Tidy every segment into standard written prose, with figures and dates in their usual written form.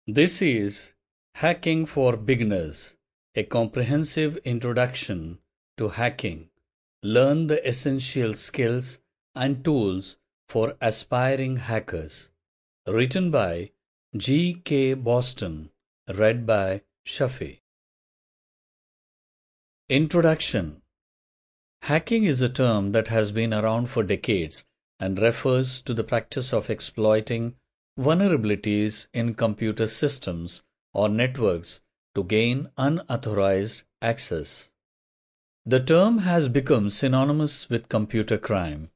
This is Hacking for Beginners, a comprehensive introduction to hacking. Learn the essential skills and tools for aspiring hackers. Written by G. K. Boston. Read by Shafi. Introduction. Hacking is a term that has been around for decades and refers to the practice of exploiting vulnerabilities in computer systems or networks to gain unauthorized access. The term has become synonymous with computer crime,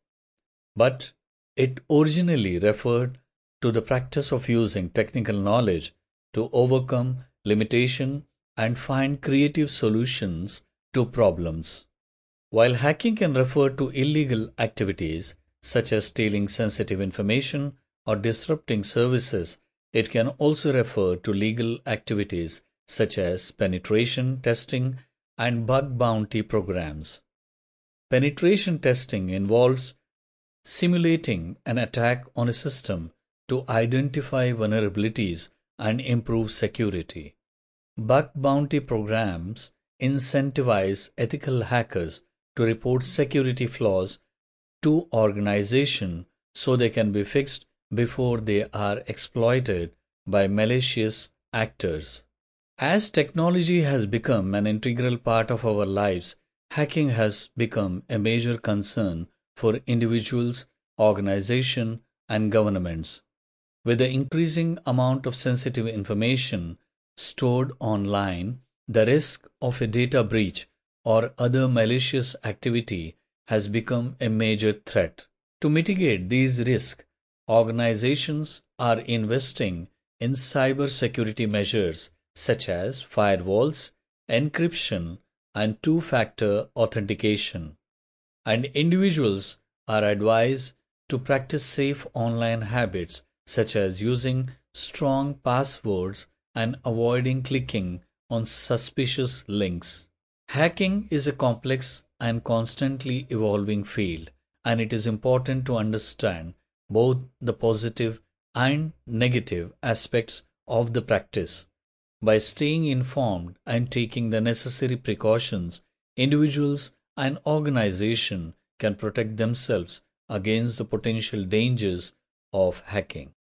but it originally referred to the practice of using technical knowledge to overcome limitation and find creative solutions to problems. While hacking can refer to illegal activities such as stealing sensitive information or disrupting services, it can also refer to legal activities such as penetration testing and bug bounty programs. Penetration testing involves simulating an attack on a system to identify vulnerabilities and improve security. Bug bounty programs incentivize ethical hackers to report security flaws to organizations so they can be fixed before they are exploited by malicious actors. As technology has become an integral part of our lives, hacking has become a major concern for individuals, organizations, and governments. With the increasing amount of sensitive information stored online, the risk of a data breach or other malicious activity has become a major threat. To mitigate these risks, organizations are investing in cybersecurity measures such as firewalls, encryption, and two-factor authentication. And individuals are advised to practice safe online habits such as using strong passwords and avoiding clicking on suspicious links. Hacking is a complex and constantly evolving field, and it is important to understand both the positive and negative aspects of the practice. By staying informed and taking the necessary precautions, individuals and organizations can protect themselves against the potential dangers of hacking.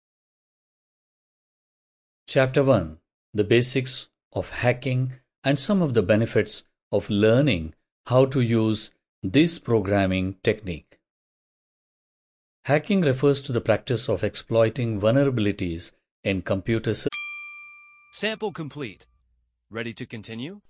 Chapter 1. The Basics of Hacking and some of the benefits of learning how to use this programming technique. Hacking refers to the practice of exploiting vulnerabilities in computer systems. Sample complete. Ready to continue?